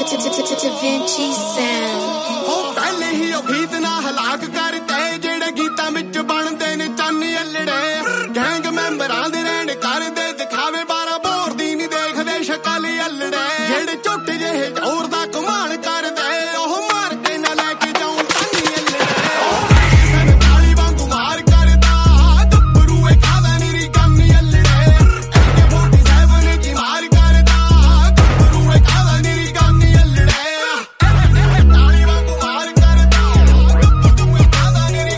Vinci Sound पहले ही गीत ना हलाक करते जेड़े गीतां विच बनदे ने चन्नी अल्लड़े गैंग मैंबरां दे रहण करदे दिखावे 12 बोर दी नहीं देखदे शकल अल्लड़े जेड़े झोटे जेहे जोर दा कमाल करदे ओह मार के ना लेके जाऊं चन्नी अल्लड़े ताली वांगू मार करदा गब्बरू ए कादा नीरी गन्नी अल्लड़े AK-47 की मार करदा गब्बरू ए कादा नीरी गन्नी अल्लड़े ताली वांगू मार करदा गब्बरू ए कादा नीरी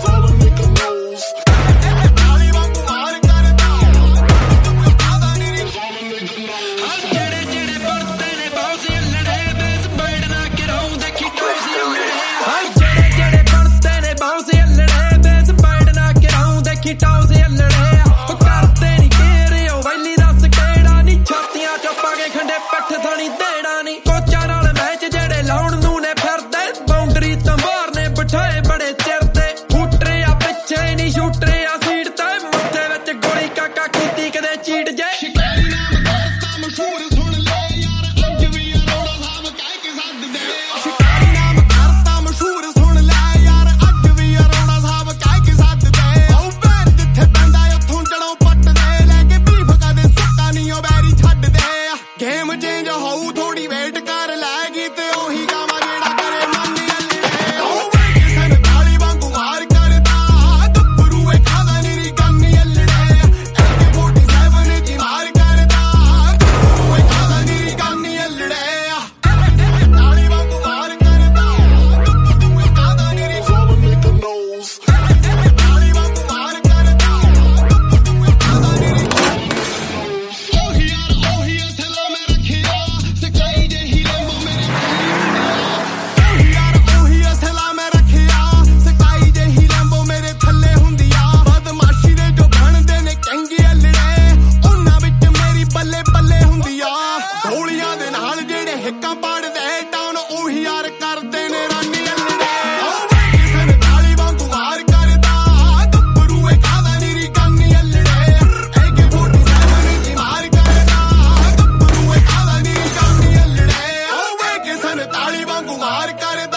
ताली वांगू मार करदा गब्बरू ए कादा नीरी जेड़े जेड़े पड़ते ने बाउसी अल्लड़े बेस बैठना किराऊं देखी टोसी अल्लड़े जेड़े जेड़े पड़ते ने बाउसी अल्लड़े बेस बैठना किराऊं देखी टोसी अल्लड़े करते नी केरे ओ वैली दस केड़ा नी छातियां चोपा के खंडे पठ थणी देड़ा नी कोचा नाल मैच जेड़े लाउण नू ने फिरदे बाउंडरी तो मारने बिठाए बड़े चिर दे फूटरे आ पिछे नी शूटरे आ सीट ते मत्थे विच गोली काका कीती कदे चीट जे शिकारी नाम करता मशहूर सुन ले यार अज भी अरोड़ा साहब कह के सददे शिकारी नाम करता मशहूर सुन ले यार अज भी अरोड़ा साहब कह के सददे ओ पैर जिथे पैंदा उथों जड़ों पट दे लेके बीफ कदे सुक्का नहीं ओ बैरी छड्ड दे गेम चेंज होऊ थोड़ी वेट कर लैगी ते ओही गावा जेड़ा करे मन अल्लड़े ओ वे किसन ताली वांगू मार करदा गब्बरू ए कादा नीरी गन्नी अल्लड़े AK-47 की मार करदा गब्बरू ए कादा नीरी गन्नी अल्लड़े ताली वांगू मार करदा गब्बरू ए कादा नीरी ताली वांगू मार करदा गब्बरू ए कादा नीरी ओही असला मैं रखिया सकाई जे हीरे मो मेरे ओही असला मैं रखिया सकाई जे हीरे मो मेरे थल्ले हुंदिया बदमाशी दे जो बनदे ने चंगी अल्लड़े ਉਹਨਾਂ ਵਿੱਚ ਮੇਰੀ ਬੱਲੇ ਬੱਲੇ ਹੁੰਦੀਆਂ ਗੋਲੀਆਂ ਦੇ ਨਾਲ ਜਿਹੜੇ ਹਿੱਕਾਂ ਪਾੜਦੇ ਟਾਊਨ ਉਹੀ ਯਾਰ ਕਰਦੇ ਨੇ ਰਾਨੀ ਅल्लड़े ਓ ਵੇ ਕਿਸਨ ਤਾਲੀ ਵਾਂਗੂ ਮਾਰ ਕਰਦਾ ਗੱਭਰੂ ਏ ਕਾਦਾ ਨੀਰੀ ਗੰਨੀ ਅल्लड़े AK-47 की मार करदा गब्बरू ए कादा नीरी गन्नी अल्लड़े ਓ ਵੇ ਕਿਸਨ ਤਾਲੀ ਵਾਂਗੂ ਮਾਰ ਕਰਦਾ